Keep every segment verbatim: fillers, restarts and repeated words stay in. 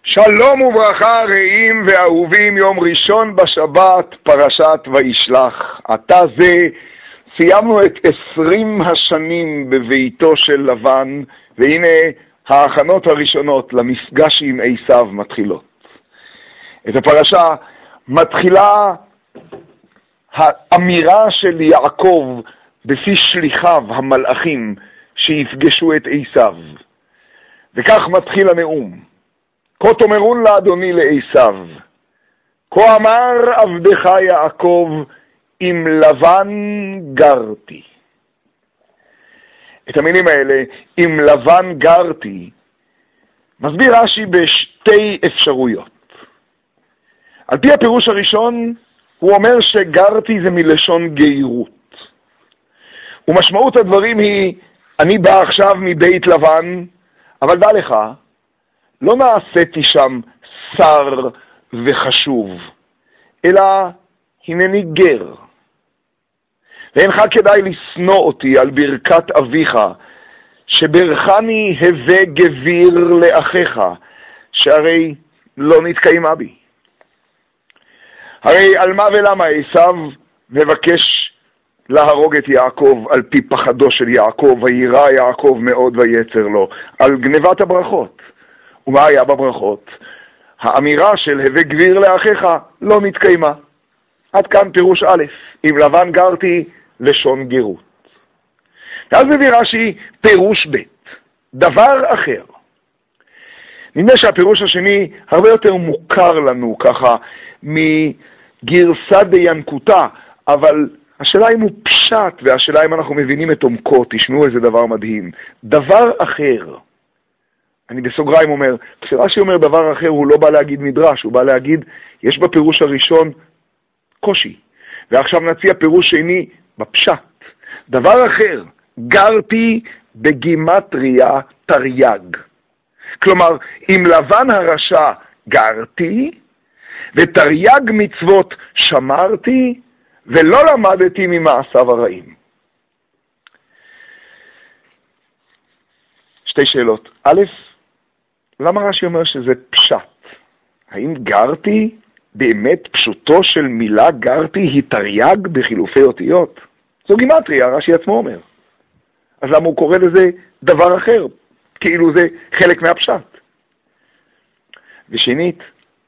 שלום וברכה רעים ואהובים, יום ראשון בשבת, פרשת וישלח. עתה זה סיימנו את עשרים השנים בביתו של לבן, והנה ההכנות הראשונות למפגש עם עשיו מתחילות. את הפרשה מתחילה האמירה של יעקב בפי שליחיו המלאכים שיפגשו את עשיו. וכך מתחיל הנאום. כה תאמרון לאדוני לעשיו, כה אמר עבדך יעקב, עם לבן גרתי. את המילים האלה, עם לבן גרתי, מסביר רש"י בשתי אפשרויות. על פי הפירוש הראשון, הוא אומר שגרתי זה מלשון גיירות. ומשמעות הדברים היא, אני בא עכשיו מבית לבן, אבל דע לך, לא נעשיתי שם שר וחשוב, אלא הנני גר. ואינך כדאי לשנוא אותי על ברכת אביך, שברכני הווה גביר לאחיך, שהרי לא נתקיימה בי. הרי על מה ולמה עשיו מבקש להרוג את יעקב על פי פחדו של יעקב, וירא יעקב מאוד ויצר לו, על גנבת הברכות. ומה היה בברכות? האמירה של הווה גביר לאחיך לא נתקיימה. עד כאן פירוש א', עם לבן גרתי לשון גירות. ואז מביא רש"י פירוש ב', דבר אחר. נדמה שהפירוש השני הרבה יותר מוכר לנו ככה מגרסא דינקותא, אבל השאלה אם הוא פשט והשאלה אם אנחנו מבינים את עומקו. תשמעו איזה דבר מדהים. דבר אחר. אני בסוגריים אומר, כשרש"י אומר דבר אחר הוא לא בא להגיד מדרש, הוא בא להגיד, יש בפירוש הראשון קושי. ועכשיו נציע פירוש שני בפשט. דבר אחר, גרתי בגימטריה תרי"ג. כלומר, עם לבן הרשע גרתי, ותרי"ג מצוות שמרתי, ולא למדתי ממעשיו הרעים. שתי שאלות. א', למה רש"י אומר שזה פשט? האם גרתי, באמת פשוטו של מילה גרתי, היא תרי"ג בחילופי אותיות? זו גימטריה, רש"י עצמו אומר. אז למה הוא קורא לזה דבר אחר? כאילו זה חלק מהפשט. ושנית,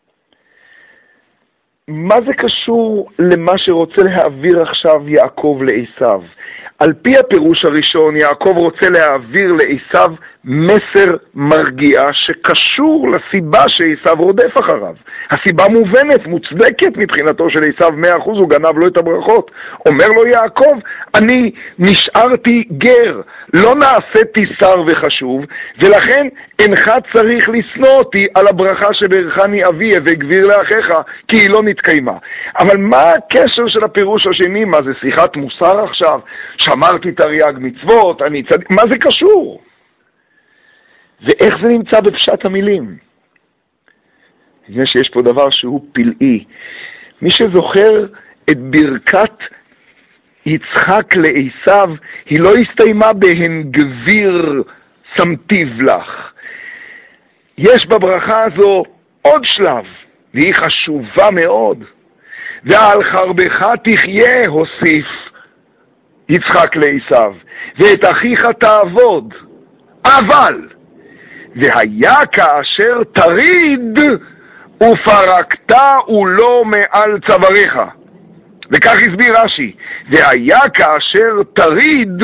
מה זה קשור למה שרוצה להעביר עכשיו יעקב לעשיו? על פי הפירוש הראשון, יעקב רוצה להעביר לעשיו מסר מרגיע שקשור לסיבה שעשיו רודף אחריו. הסיבה מובנת, מוצדקת מבחינתו של עשיו, מאה אחוז הוא גנב לו את הברכות. אומר לו יעקב, אני נשארתי גר, לא נעשיתי שר וחשוב, ולכן אינך צריך לשנוא אותי על הברכה שברכני אבי וגביר לאחיך, כי היא לא נתקיימה. אבל מה הקשר של הפירוש השני? מה זה שיחת מוסר עכשיו? שמרתי תרי"ג מצוות, אני צדיק, מה זה קשור? ואיך זה נמצא בפשט המילים? נראה שיש פה דבר שהוא פלאי. מי שזוכר את ברכת יצחק לעשיו, היא לא הסתיימה בהן גביר שמתיו לך. יש בברכה הזו עוד שלב, והיא חשובה מאוד. ועל חרבך תחיה, הוסיף יצחק לעשיו, ואת אחיך תעבוד, אבל והיה כאשר תריד ופרקת ולא מעל צוואריך. וכך הסביר רש"י, והיה כאשר תריד,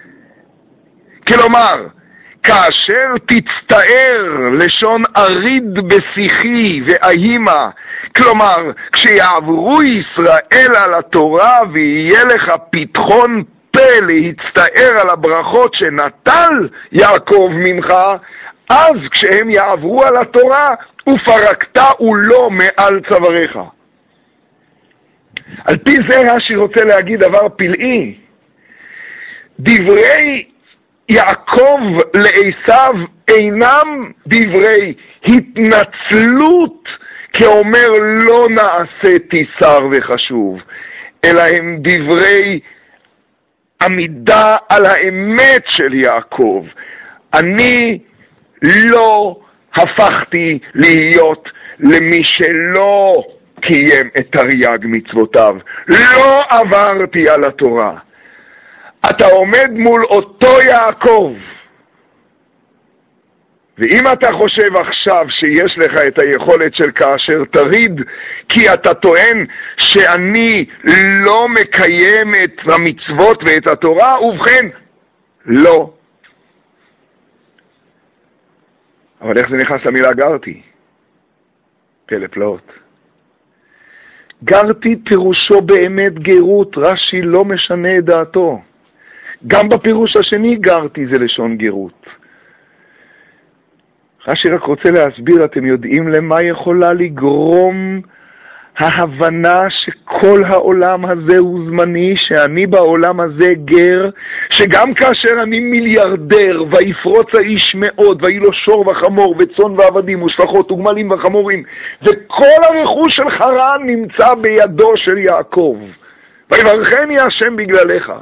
כלומר כאשר תצטער, לשון אריד בשיחי ואימה, כלומר כשיעברו ישראל על התורה ויהיה לך פתחון פה להצטער על הברכות שנטל יעקב ממך, אז כשהם יעברו על התורה ופרקת ולא מעל צוואריך. על פי זה רש"י רוצה להגיד דבר פלאי. דברי יעקב לעשיו אינם דברי התנצלות כאומר לא נעשיתי שר וחשוב, אלא הם דברי עמידה על האמת של יעקב. אני לא הפכתי להיות למי שלא קיים את תרי"ג מצוותיו. לא עברתי על התורה. אתה עומד מול אותו יעקב, ואם אתה חושב עכשיו שיש לך את היכולת של כאשר תריד, כי אתה טוען שאני לא מקיים את המצוות ואת התורה, ובכן, לא. אבל איך זה נכנס למילה גרתי? פלא פלאות. גרתי פירושו באמת גרות, רש"י לא משנה את דעתו. גם בפירוש השני גרתי זה לשון גרות. רש"י רק רוצה להסביר, אתם יודעים למה יכולה לגרום ההבנה שכל העולם הזה הוא זמני, שאני בעולם הזה גר, שגם כאשר אני מיליארדר, ויפרוץ האיש מאוד, ויהי לו שור וחמור, וצאן ועבדים, ושפחות וגמלים וחמורים, וכל הרכוש של חרן נמצא בידו של יעקב, ויברכני השם בגללך.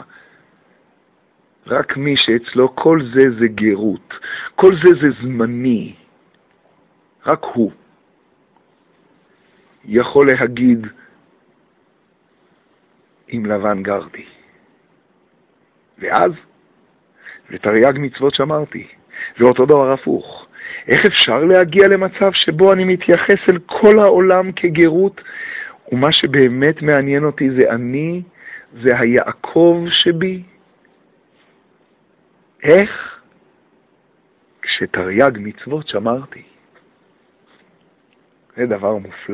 רק מי שאצלו כל זה זה גרות, כל זה זה זמני, רק הוא יכול להגיד עם לבן גרתי. ואז, ותרי"ג מצוות שמרתי. זה אותו דבר הפוך. איך אפשר להגיע למצב שבו אני מתייחס אל כל העולם כגרות, ומה שבאמת מעניין אותי זה אני, זה היעקב שבי? איך? כשתרי"ג מצוות שמרתי. זה דבר מופלא.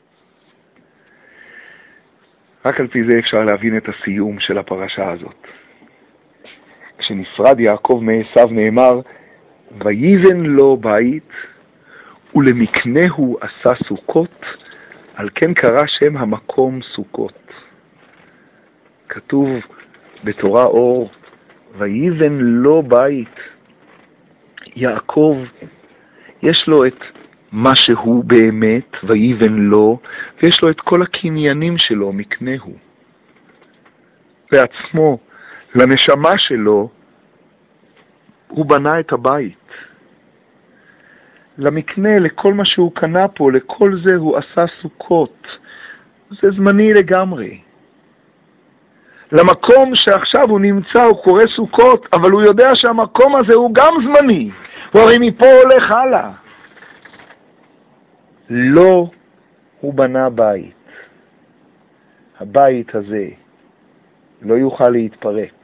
רק על פי זה אפשר להבין את הסיום של הפרשה הזאת. כשנפרד יעקב מעשיו נאמר, ויבן לו בית ולמקנהו עשה סוכות, על כן קרא שם המקום סוכות. כתוב בתורה אור, ויבן לו בית. יעקב יש לו את מה שהוא באמת, ויבן לו, ויש לו את כל הקניינים שלו, מקנהו. לעצמו, לנשמה שלו, הוא בנה את הבית. למקנה, לכל מה שהוא קנה פה, לכל זה הוא עשה סוכות. זה זמני לגמרי. למקום שעכשיו הוא נמצא, הוא קורא סוכות, אבל הוא יודע שהמקום הזה הוא גם זמני. הוא הרי מפה הולך הלאה. לא, הוא בנה בית. הבית הזה לא יוכל להתפרק.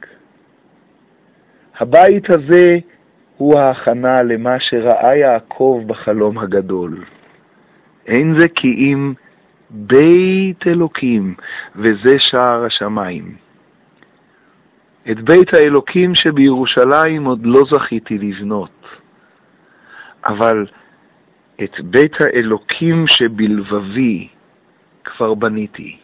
הבית הזה הוא ההכנה למה שראה יעקב בחלום הגדול. אין זה כי אם בית אלוקים, וזה שער השמיים. את בית האלוקים שבירושלים עוד לא זכיתי לבנות, אבל את בית האלוקים שבלבבי כבר בניתי.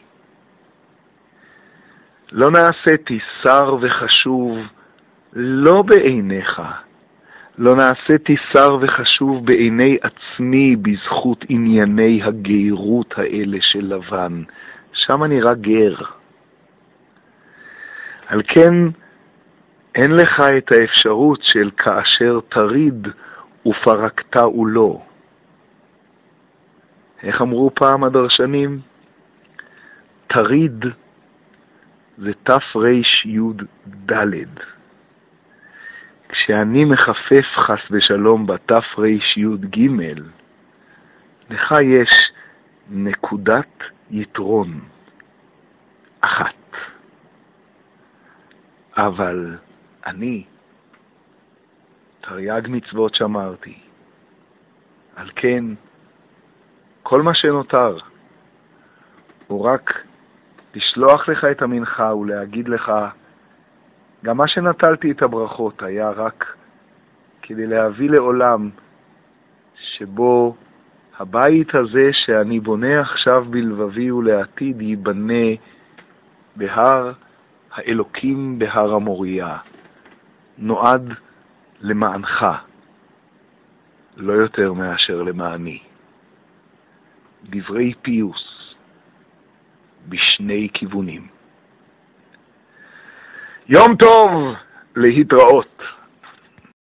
לא נעשיתי שר וחשוב לא בעיניך, לא נעשיתי שר וחשוב בעיני עצמי בזכות ענייני הגרות האלה של לבן. שם אני רק גר. על כן אין לך את האפשרות של כאשר תריד ופרקת ולא. איך אמרו פעם הדרשנים? תריד זה תף ריש יוד דלת. כשאני מחפף חס ושלום בתף ריש יוד גימל, לך יש נקודת יתרון אחת. אבל אני תרי"ג מצוות שמרתי. על כן, כל מה שנותר הוא רק לשלוח לך את המנחה ולהגיד לך, גם מה שנטלתי את הברכות היה רק כדי להביא לעולם שבו הבית הזה שאני בונה עכשיו בלבבי ולעתיד ייבנה בהר האלוקים בהר המוריה. נועד למענך, לא יותר מאשר למעני. דברי פיוס בשני כיוונים. יום טוב, להתראות.